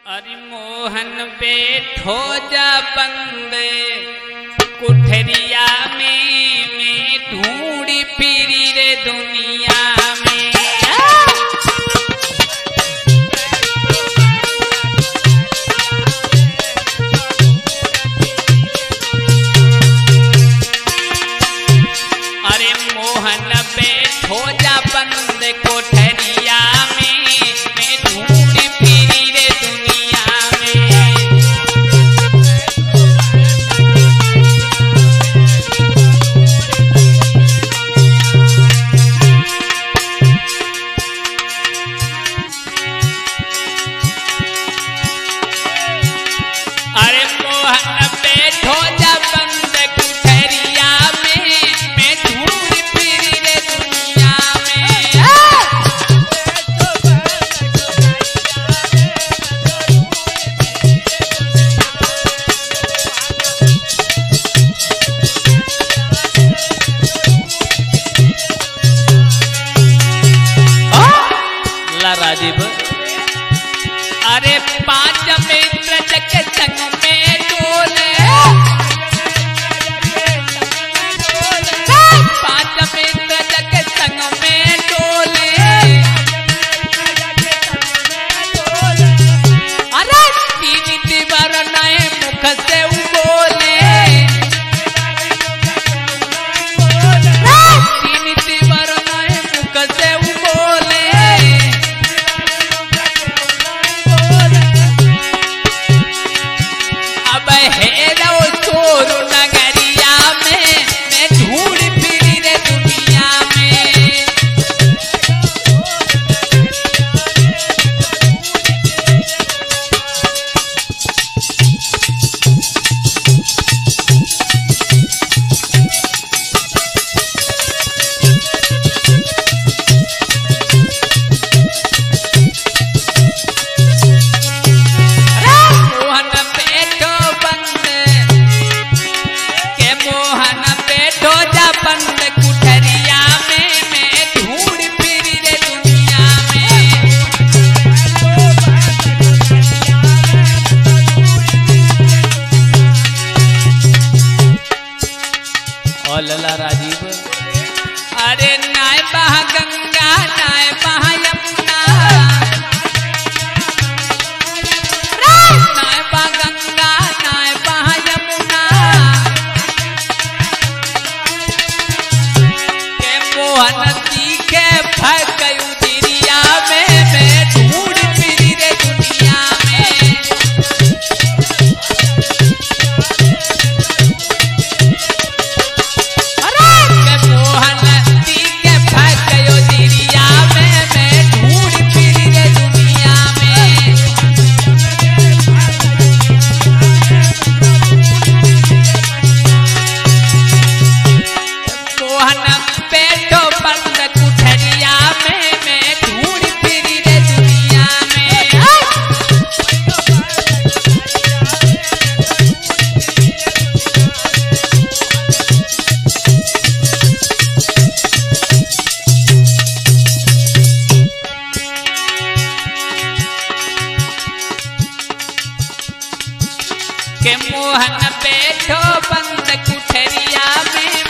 अरे मोहन बैठो जा बंदे कुठरिया में मैं ढूंढी फिरी रे दुनिया में। अरे मोहन बैठो जा बंदे कोठरिया में मैं ढूंढी फिरी रे दुनिया में। अरे मोहन बैठो जा बंदे कुठरिया में मैं ढूंढी फिरी रे दुनिया में। ला राजीव अरे पांच मित्र जग संग में डोले, पांच मित्र जग संग में डोले। अरे तीन दीवार नए मुख से बोले, तीन दीवार नए मुख से बोले। अब हेरो चोर नगरिया में मैं ढूंढ फिरी रे दुनिया में। मोहन बैठो बंदे के मोहन बैठो जा बंदे कुठरिया में मैं ढूंढ फिरी रे दुनिया में। ओ लला राजीव अरे नाय बहा गंगा नाय बहा यमुना, नाय बहा गंगा नाय बहा यमुना। के मोहन सीखे भग उजिरिया में मैं ढूंढ फिरी रे दुनिया में। के मोहन सीखे भग उजिरिया में मैं ढूंढ फिरी रे दुनिया में। मोहन बैठो बंद कुठरिया में मैं ढूंढ फिरी रे दुनिया में। के मोहन बैठो बंद कुठरिया में